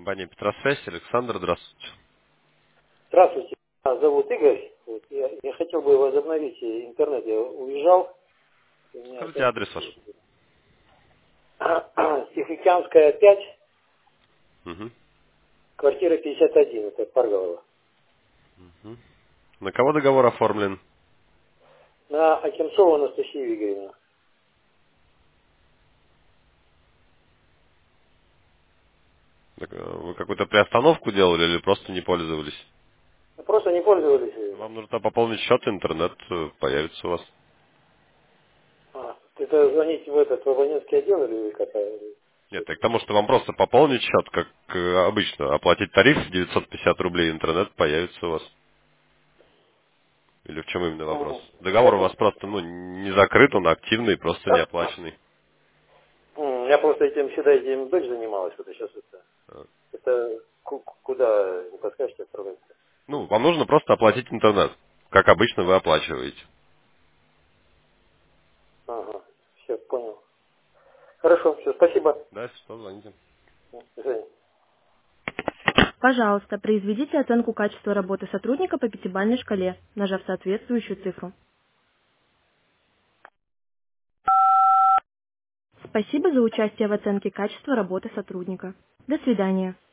Компания Петросвязь. Александр, здравствуйте. Здравствуйте, зовут Игорь. Вот я хотел бы возобновить интернет. Я уезжал, у меня Скажите опять адрес ваш. Тихоокеанская 5, Мгм. квартира 51, это Парголово. Мгм. На кого договор оформлен? На Акимцову Анастасию Игоревну. Так, вы какую-то приостановку делали или просто не пользовались? Просто не пользовались. Вам нужно пополнить счет, интернет появится у вас. Это звонить в этот в абонентский отдел или какая? Нет, так к тому, что вам просто пополнить счет, как обычно, оплатить тариф 950 рублей, интернет появится у вас. Или в чем именно вопрос? Мгм. Договор у вас просто не закрыт, он активный, просто не оплаченный. Я просто этим дочь занималась, вот сейчас это куда, не подскажете, отправляться? Ну, вам нужно просто оплатить интернет, как обычно вы оплачиваете. Ага, все, понял. Хорошо, все, спасибо. Да, что, звоните. До свидания. Пожалуйста, произведите оценку качества работы сотрудника по пятибалльной шкале, нажав соответствующую цифру. Спасибо за участие в оценке качества работы сотрудника. До свидания.